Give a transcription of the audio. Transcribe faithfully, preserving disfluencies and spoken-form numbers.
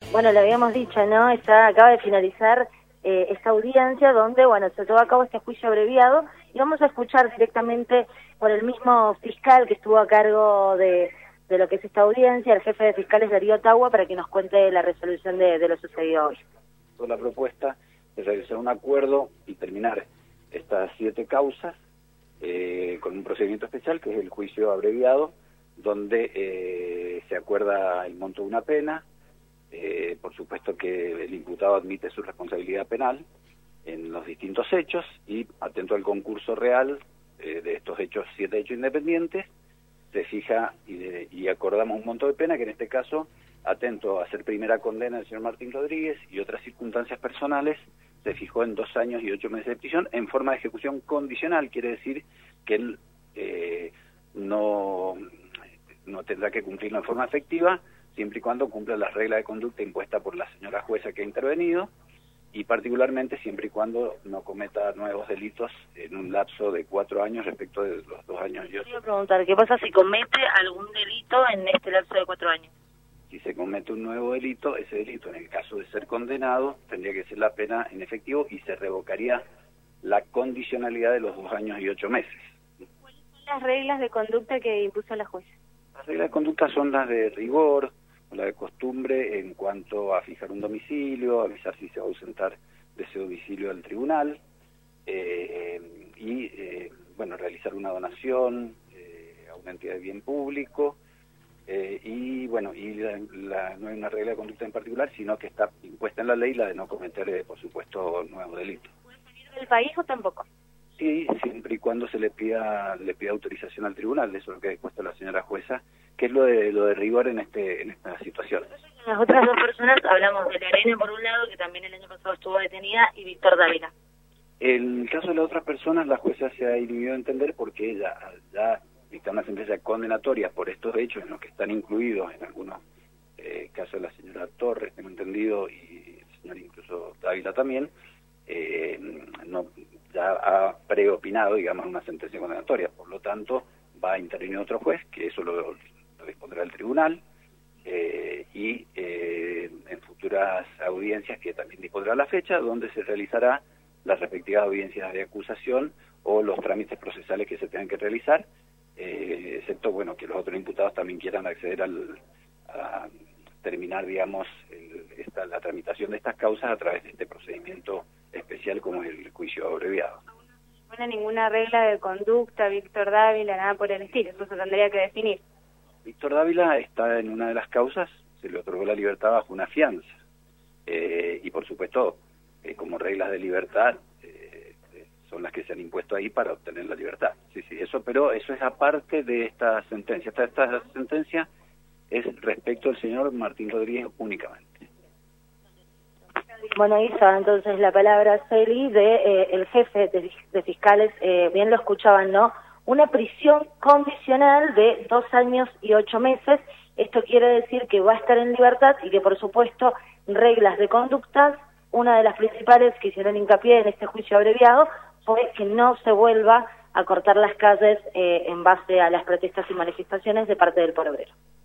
Bueno, le habíamos dicho, ¿no? Está, acaba de finalizar eh, esta audiencia donde, bueno, se llevó a cabo este juicio abreviado y vamos a escuchar directamente por el mismo fiscal que estuvo a cargo de, de lo que es esta audiencia, el jefe de fiscales Darío Ottawa, para que nos cuente la resolución de, de lo sucedido hoy. La propuesta es realizar un acuerdo y terminar estas siete causas eh, con un procedimiento especial que es el juicio abreviado, donde eh, se acuerda el monto de una pena. Eh, por supuesto que el imputado admite su responsabilidad penal en los distintos hechos y, atento al concurso real eh, de estos hechos, siete hechos independientes, se fija y, de, y acordamos un monto de pena que en este caso, atento a hacer primera condena del señor Martín Rodríguez y otras circunstancias personales, se fijó en dos años y ocho meses de prisión en forma de ejecución condicional. Quiere decir que él eh, no, no tendrá que cumplirlo en forma efectiva, siempre y cuando cumpla las reglas de conducta impuestas por la señora jueza que ha intervenido, y particularmente siempre y cuando no cometa nuevos delitos en un lapso de cuatro años respecto de los dos años y ocho. Quiero preguntar, ¿qué pasa si comete algún delito en este lapso de cuatro años? Si se comete un nuevo delito, ese delito, en el caso de ser condenado, tendría que ser la pena en efectivo y se revocaría la condicionalidad de los dos años y ocho meses. ¿Cuáles son las reglas de conducta que impuso la jueza? Las reglas de conducta son las de rigor, la de costumbre en cuanto a fijar un domicilio, avisar si se va a ausentar de ese domicilio al tribunal, eh, y, eh, bueno, realizar una donación eh, a una entidad de bien público, eh, y, bueno, y la, la, no hay una regla de conducta en particular, sino que está impuesta en la ley la de no cometer, eh, por supuesto, nuevos delitos. ¿Puede salir del país o tampoco? Sí, siempre y cuando se le pida le pida autorización al tribunal, eso es lo que ha dispuesto la señora jueza, que es lo de lo de rigor en este en esta situación. Las otras dos personas, hablamos de Lorena por un lado, que también el año pasado estuvo detenida, y Víctor Dávila. En el caso de las otras personas, la jueza se ha inhibido a entender porque ella ya dicta una sentencia condenatoria por estos hechos en los que están incluidos en algunos eh, casos de la señora Torres, tengo entendido, y el señor incluso Dávila también, eh, no ya ha preopinado, digamos, una sentencia condenatoria. Por lo tanto, va a intervenir otro juez, que eso lo, lo dispondrá el tribunal, eh, y eh, en futuras audiencias que también dispondrá la fecha, donde se realizará las respectivas audiencias de acusación o los trámites procesales que se tengan que realizar, eh, excepto, bueno, que los otros imputados también quieran acceder al, a terminar, digamos, el, esta, la tramitación de estas causas a través de este procedimiento especial como es el juicio abreviado. No pone ninguna regla de conducta, Víctor Dávila, nada por el estilo, eso se tendría que definir. Víctor Dávila está en una de las causas, se le otorgó la libertad bajo una fianza, eh, y por supuesto, eh, como reglas de libertad, eh, son las que se han impuesto ahí para obtener la libertad. Sí, sí, eso, pero eso es aparte de esta sentencia. Esta, esta sentencia es respecto al señor Martín Rodríguez únicamente. Bueno, Isa, entonces la palabra, Celi, de eh, el jefe de, de fiscales, eh, bien lo escuchaban, ¿no? Una prisión condicional de dos años y ocho meses. Esto quiere decir que va a estar en libertad y que, por supuesto, reglas de conducta, una de las principales que hicieron hincapié en este juicio abreviado fue que no se vuelva a cortar las calles eh, en base a las protestas y manifestaciones de parte del pueblo obrero.